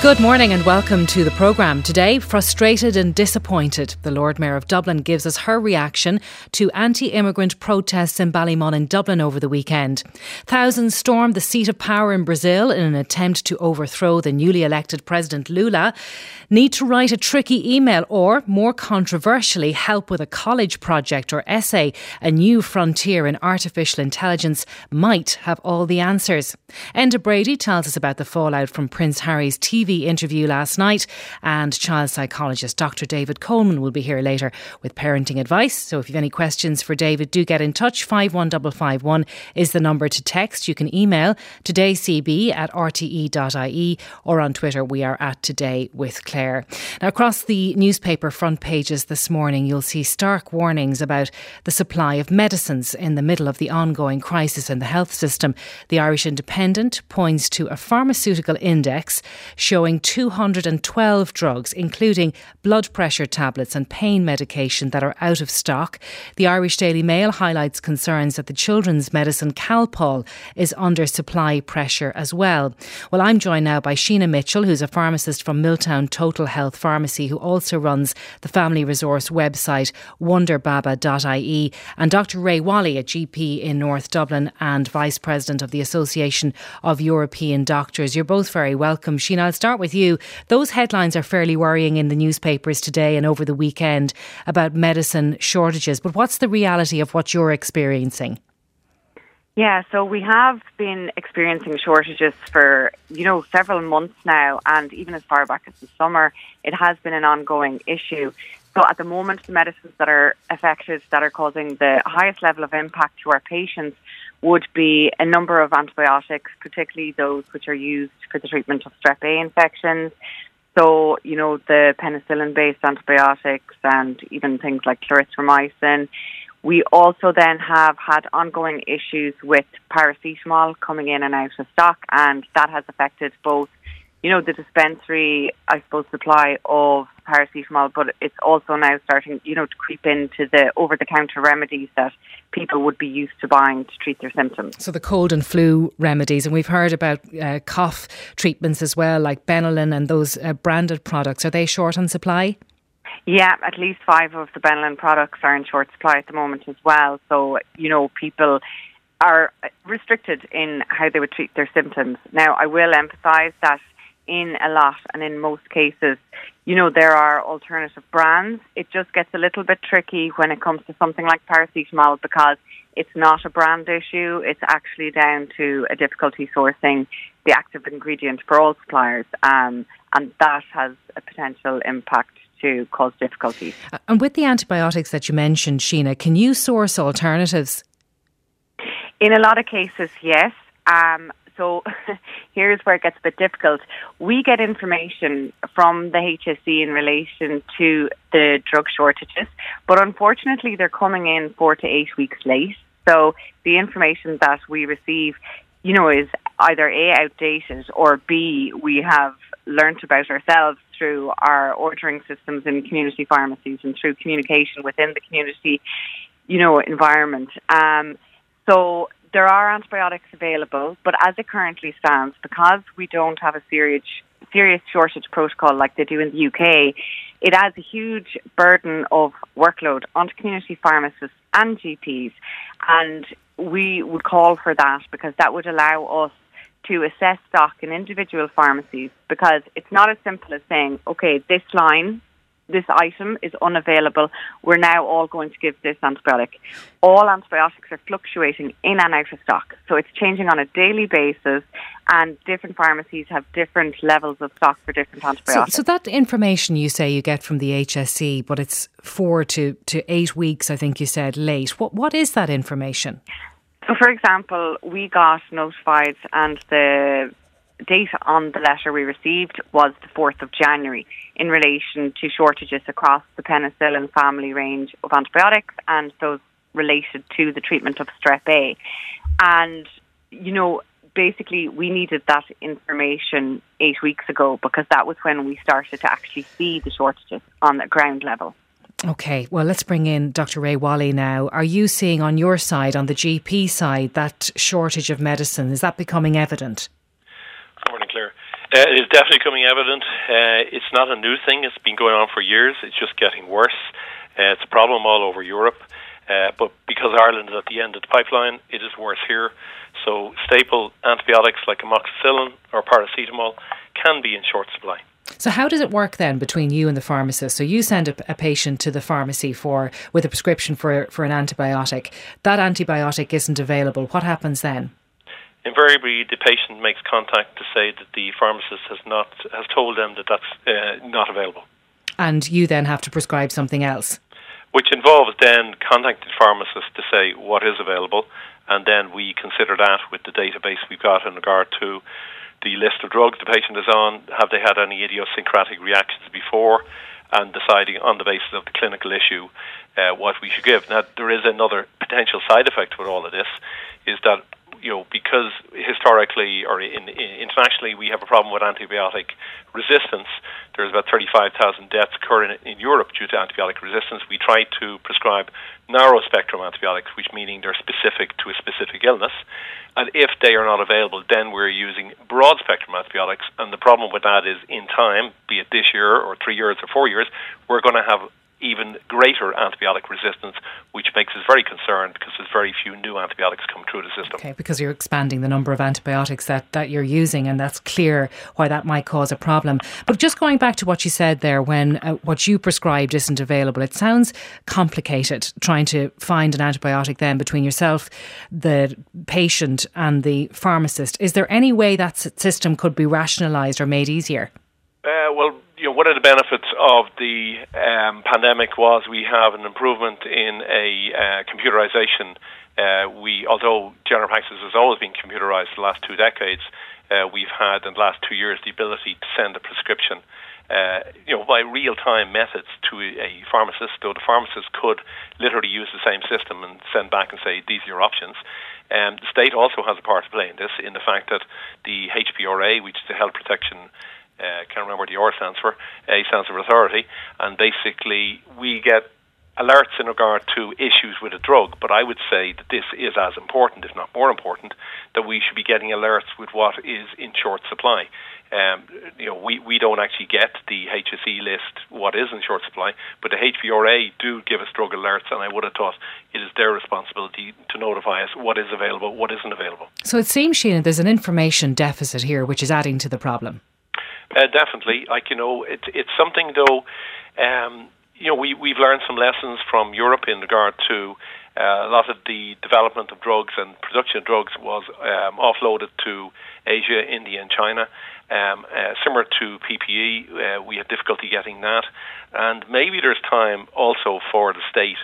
Good morning and welcome to the programme. Today, frustrated and disappointed, the Lord Mayor of Dublin gives us her reaction to anti-immigrant protests in Ballymun in Dublin over the weekend. Thousands stormed the seat of power in Brazil in an attempt to overthrow the newly elected President Lula. Need to write a tricky email or, more controversially, help with a college project or essay. A new frontier in artificial intelligence might have all the answers. Enda Brady tells us about the fallout from Prince Harry's TV interview last night, and child psychologist Dr. David Coleman will be here later with parenting advice. So if you have any questions for David, do get in touch. 51551 is the number to text. You can email todaycb@rte.ie or on Twitter we are at Today with Claire. Now, across the newspaper front pages this morning, you'll see stark warnings about the supply of medicines in the middle of the ongoing crisis in the health system. The Irish Independent points to a pharmaceutical index showing 212 drugs, including blood pressure tablets and pain medication, that are out of stock. The Irish Daily Mail highlights concerns that the children's medicine Calpol is under supply pressure as well. Well, I'm joined now by Sheena Mitchell, who's a pharmacist from Milltown Total Health Pharmacy, who also runs the family resource website wonderbaba.ie, and Dr. Ray Wally, a GP in North Dublin and Vice President of the Association of European Doctors. You're both very welcome. Sheena, I'll start with you. Those headlines are fairly worrying in the newspapers today and over the weekend about medicine shortages. But what's the reality of what you're experiencing? Yeah, so we have been experiencing shortages for, several months now, and even as far back as the summer, it has been an ongoing issue. So at the moment, the medicines that are affected, that are causing the highest level of impact to our patients, would be a number of antibiotics, particularly those which are used for the treatment of strep A infections. So, the penicillin-based antibiotics and even things like clarithromycin. We also then have had ongoing issues with paracetamol coming in and out of stock, and that has affected both the dispensary, supply of paracetamol, but it's also now starting, to creep into the over-the-counter remedies that people would be used to buying to treat their symptoms. So the cold and flu remedies, and we've heard about cough treatments as well, like Benylin and those branded products. Are they short on supply? Yeah, at least 5 of the Benylin products are in short supply at the moment as well. So, people are restricted in how they would treat their symptoms. Now, I will emphasise that in a lot and in most cases, there are alternative brands. It just gets a little bit tricky when it comes to something like paracetamol because it's not a brand issue. It's actually down to a difficulty sourcing the active ingredient for all suppliers, and that has a potential impact to cause difficulties. And with the antibiotics that you mentioned, Sheena, can you source alternatives? In a lot of cases, yes. So here's where it gets a bit difficult. We get information from the HSE in relation to the drug shortages, but unfortunately they're coming in 4 to 8 weeks late. So the information that we receive, is either A, outdated, or B, we have learnt about ourselves through our ordering systems in community pharmacies and through communication within the community, environment. So there are antibiotics available, but as it currently stands, because we don't have a serious shortage protocol like they do in the UK, it adds a huge burden of workload onto community pharmacists and GPs. And we would call for that because that would allow us to assess stock in individual pharmacies, because it's not as simple as saying, okay, this item is unavailable, we're now all going to give this antibiotic. All antibiotics are fluctuating in and out of stock. So it's changing on a daily basis, and different pharmacies have different levels of stock for different antibiotics. So that information you say you get from the HSE, but it's 4 to 8 weeks, I think you said, late. What is that information? So, for example, we got notified, and the date on the letter we received was the 4th of January in relation to shortages across the penicillin family range of antibiotics and those related to the treatment of strep A. And, basically we needed that information 8 weeks ago because that was when we started to actually see the shortages on the ground level. Okay, well, let's bring in Dr. Ray Wally now. Are you seeing on your side, on the GP side, that shortage of medicine? Is that becoming evident? Morning, Claire. It is definitely becoming evident. It's not a new thing. It's been going on for years. It's just getting worse. It's a problem all over Europe. But because Ireland is at the end of the pipeline, it is worse here. So staple antibiotics like amoxicillin or paracetamol can be in short supply. So how does it work then between you and the pharmacist? So you send a patient to the pharmacy with a prescription for an antibiotic. That antibiotic isn't available. What happens then? Invariably, the patient makes contact to say that the pharmacist has told them that that's not available. And you then have to prescribe something else? Which involves then contacting the pharmacist to say what is available, and then we consider that with the database we've got in regard to the list of drugs the patient is on, have they had any idiosyncratic reactions before, and deciding on the basis of the clinical issue what we should give. Now, there is another potential side effect with all of this, is that because historically or internationally we have a problem with antibiotic resistance. There's about 35,000 deaths occurring in Europe due to antibiotic resistance. We try to prescribe narrow spectrum antibiotics, which meaning they're specific to a specific illness. And if they are not available, then we're using broad spectrum antibiotics. And the problem with that is in time, be it this year or 3 years or 4 years, we're going to have even greater antibiotic resistance, which makes us very concerned because there's very few new antibiotics come through the system. Okay, because you're expanding the number of antibiotics that you're using, and that's clear why that might cause a problem. But just going back to what you said there, when what you prescribed isn't available, it sounds complicated trying to find an antibiotic then between yourself, the patient and the pharmacist. Is there any way that system could be rationalised or made easier? One of the benefits of the pandemic was we have an improvement in computerization. Although general practice has always been computerized the last 2 decades, we've had in the last 2 years the ability to send a prescription by real-time methods to a pharmacist, though the pharmacist could literally use the same system and send back and say, these are your options. The state also has a part to play in this, in the fact that the HPRA, which is the Health Protection can't remember what the R stands for. A stands for authority, and basically we get alerts in regard to issues with a drug. But I would say that this is as important, if not more important, that we should be getting alerts with what is in short supply. We don't actually get the HSE list what is in short supply, but the HPRA do give us drug alerts, and I would have thought it is their responsibility to notify us what is available, what isn't available. So it seems, Sheena, there's an information deficit here which is adding to the problem. Definitely. It's something though, we've learned some lessons from Europe in regard to a lot of the development of drugs and production of drugs was offloaded to Asia, India and China. Similar to PPE, we had difficulty getting that. And maybe there's time also for the state.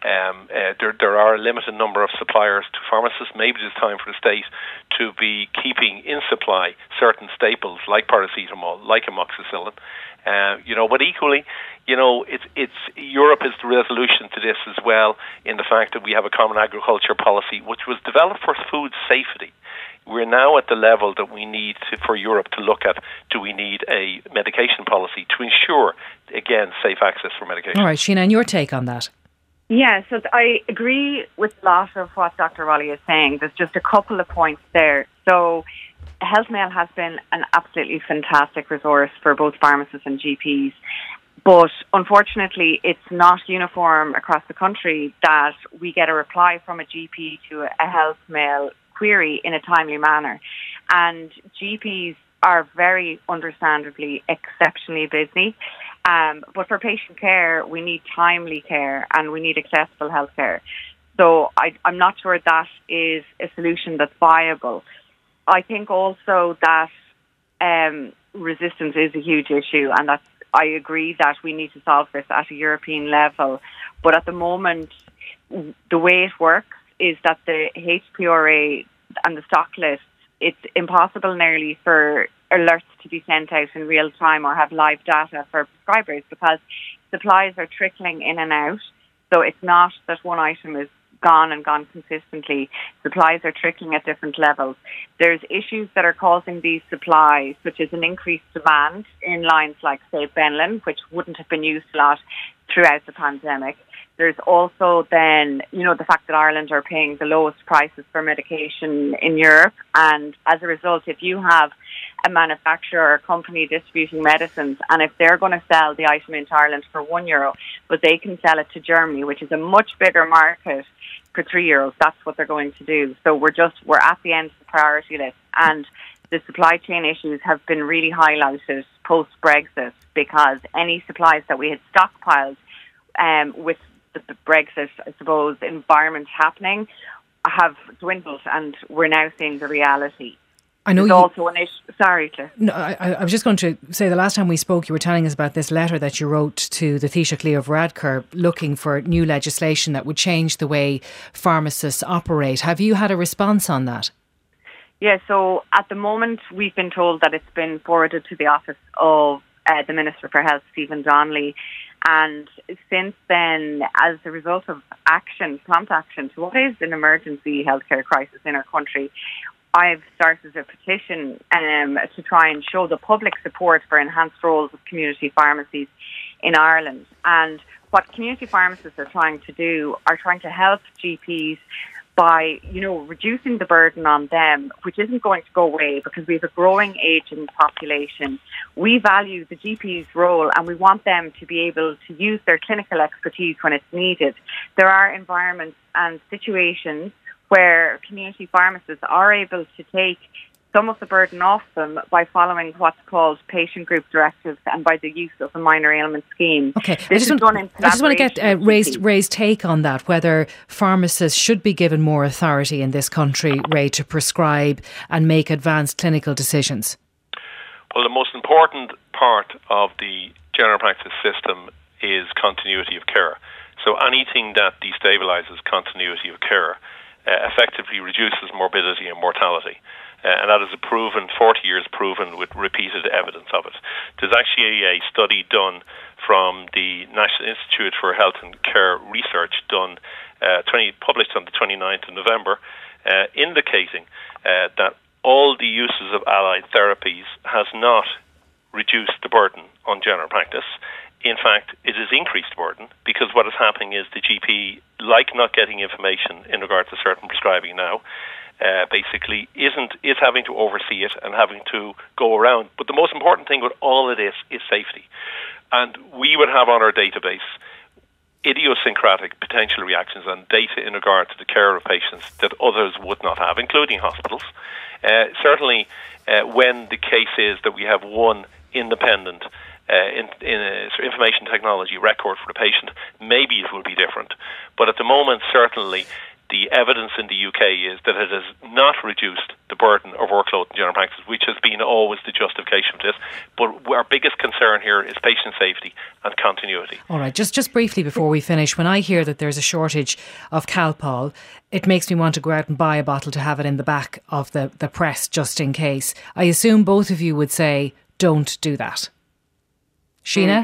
There are a limited number of suppliers to pharmacists. Maybe there's time for the state to be keeping in supply certain staples like paracetamol, like amoxicillin. But equally, it's Europe is the resolution to this as well, in the fact that we have a common agriculture policy which was developed for food safety. We're now at the level that we need for Europe to look at, do we need a medication policy to ensure, again, safe access for medication? All right, Sheena, and your take on that? Yeah, so I agree with a lot of what Dr. Rowley is saying. There's just a couple of points there. So HealthMail has been an absolutely fantastic resource for both pharmacists and GPs. But unfortunately, it's not uniform across the country that we get a reply from a GP to a HealthMail query in a timely manner. And GPs are very understandably exceptionally busy. But for patient care, we need timely care and we need accessible health care. So I'm not sure that is a solution that's viable. I think also that resistance is a huge issue, and I agree that we need to solve this at a European level. But at the moment, the way it works is that the HPRA and the stock lists, it's impossible nearly for alerts to be sent out in real time or have live data for prescribers, because supplies are trickling in and out. So it's not that one item is gone consistently. Supplies are trickling at different levels. There's issues that are causing these supplies, such as an increased demand in lines like, say, Benlin, which wouldn't have been used a lot throughout the pandemic. There's also then, the fact that Ireland are paying the lowest prices for medication in Europe. And as a result, if you have a manufacturer or a company distributing medicines, and if they're going to sell the item into Ireland for €1, but they can sell it to Germany, which is a much bigger market, for €3, that's what they're going to do. So we're at the end of the priority list. And the supply chain issues have been really highlighted post-Brexit, because any supplies that we had stockpiled with the Brexit, I suppose, environment happening have dwindled, and we're now seeing the reality. I know. There's also an issue. Sorry, Claire. No, I was just going to say, the last time we spoke, you were telling us about this letter that you wrote to the Taoiseach Leo Varadkar looking for new legislation that would change the way pharmacists operate. Have you had a response on that? Yeah, so at the moment we've been told that it's been forwarded to the office of the Minister for Health, Stephen Donnelly. And since then, as a result of prompt action to what is an emergency healthcare crisis in our country, I've started a petition to try and show the public support for enhanced roles of community pharmacies in Ireland. And what community pharmacists are trying to help GPs by, reducing the burden on them, which isn't going to go away because we have a growing ageing population. We value the GP's role, and we want them to be able to use their clinical expertise when it's needed. There are environments and situations where community pharmacists are able to take some of the burden off them by following what's called patient group directives and by the use of a minor ailment scheme. Okay, I just want to get Ray's take on that, whether pharmacists should be given more authority in this country, Ray, to prescribe and make advanced clinical decisions. Well, the most important part of the general practice system is continuity of care. So anything that destabilises continuity of care effectively reduces morbidity and mortality. And that is 40 years proven with repeated evidence of it. There's actually a study done from the National Institute for Health and Care Research published on the 29th of November, indicating that all the uses of allied therapies has not reduced the burden on general practice. In fact, it has increased the burden, because what is happening is the GP, like not getting information in regard to certain prescribing now, basically is having to oversee it and having to go around. But the most important thing with all of this is safety. And we would have on our database idiosyncratic potential reactions and data in regard to the care of patients that others would not have, including hospitals. Certainly, when the case is that we have one independent information technology record for the patient, maybe it will be different. But at the moment, certainly, the evidence in the UK is that it has not reduced the burden of workload in general practice, which has been always the justification for this. But our biggest concern here is patient safety and continuity. All right, just briefly before we finish, when I hear that there's a shortage of Calpol, it makes me want to go out and buy a bottle to have it in the back of the press just in case. I assume both of you would say, don't do that. Sheena?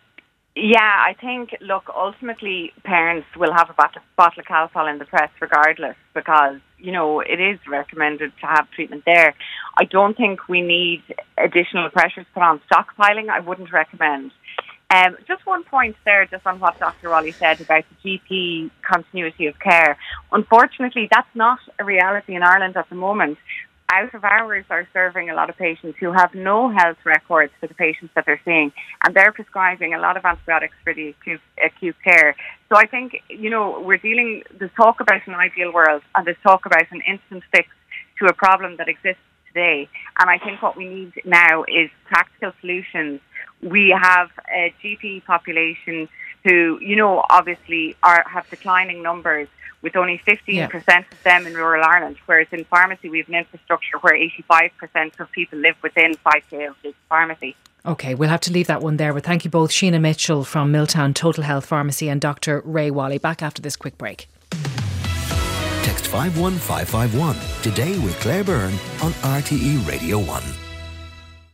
Yeah, I think, ultimately parents will have a bottle of Calpol in the press regardless, because, it is recommended to have treatment there. I don't think we need additional pressures put on stockpiling. I wouldn't recommend. Just one point there, just on what Dr. Raleigh said about the GP continuity of care. Unfortunately, that's not a reality in Ireland at the moment. Out of hours are serving a lot of patients who have no health records for the patients that they're seeing, and they're prescribing a lot of antibiotics for the acute care. So I think, there's talk about an ideal world, and there's talk about an instant fix to a problem that exists today. And I think what we need now is practical solutions. We have a GP population who, obviously have declining numbers, with only 15% of them in rural Ireland, whereas in pharmacy we have an infrastructure where 85% of people live within 5k of the pharmacy. OK, we'll have to leave that one there, but thank you both, Sheena Mitchell from Milltown Total Health Pharmacy and Dr. Ray Wally. Back after this quick break. Text 51551 today with Claire Byrne on RTE Radio 1.